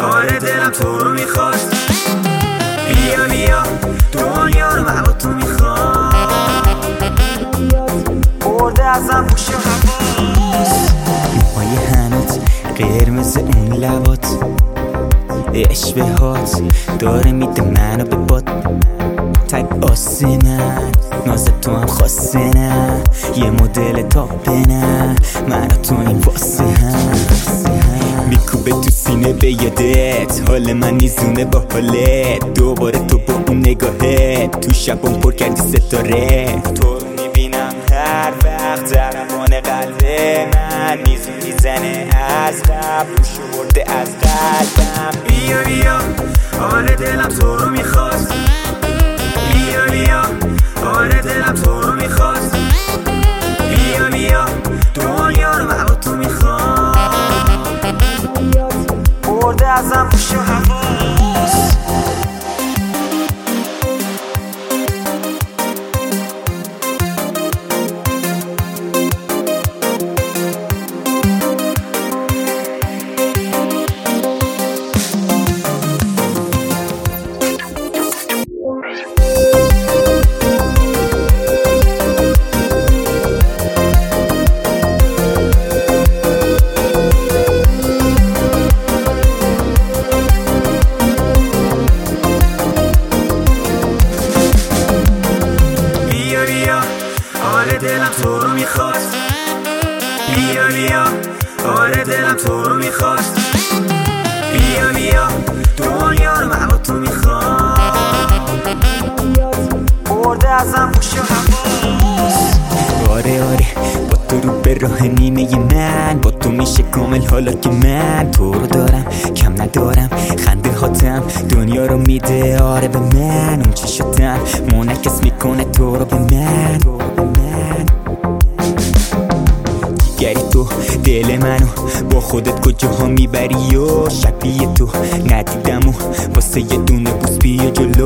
آره دلم تو رو میخواست. بیا بیا دنیا رو من با تو میخوام. برده ازم گوش و حواس. موهای هنوز قرمز اون لبات، اشوه هات داره میده منو به باد. تک آسه من ناز تو هم خاصه نه، یه مدل تاپه نه، من تو این واسه هم میکوبه تو سینه به یادت، حال من میزونه با حالت. دوباره تو با اون نگاهت تو شبم پر کردی ستاره. تو رو میبینم هر وقت در روان قلب من میزنه از قبل، روشو برده از قلبم. بیا بیا آره دلم تو رو میخواست. بیا بیا آره دلم تو رو میخواست. بیا بیا دنیا رو من با تو میخوام. برده ازم گوش و حواس. آره دلم تو رو میخواست. بیا بیا آره دلم تو رو میخواست. بیا بیا دنیا رو من با تو میخوام. برده ازم گوش و حواس. آره با تو رو به راه نیمه من، با تو میشه کامل حالا که من تو رو دارم کم ندارم. خنده هاتم دنیا رو میده آره به من، اون چی شدم منعکس میکنه تو رو به من. دیگری تو دل منو با خودت کجاها میبری و شبیه تو ندیدم و واسه یه دونه بوس بیا جلو.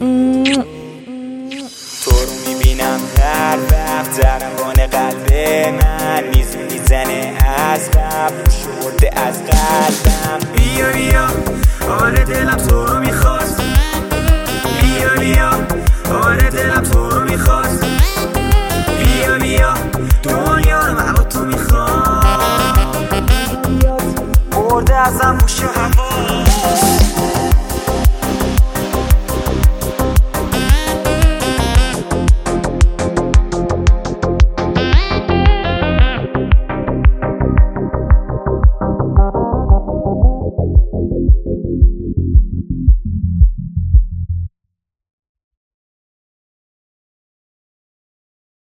تو رو میبینم هر وقت در روان قلب من میزنه از قبل، روشو برده از قلبم. بیا بیا آره دلم تو رو میخواست. بیا بیا آره دلم تو رو میخواست. بیا بیا دنیا رو من با تو میخوام. برده ازم گوش و حواس.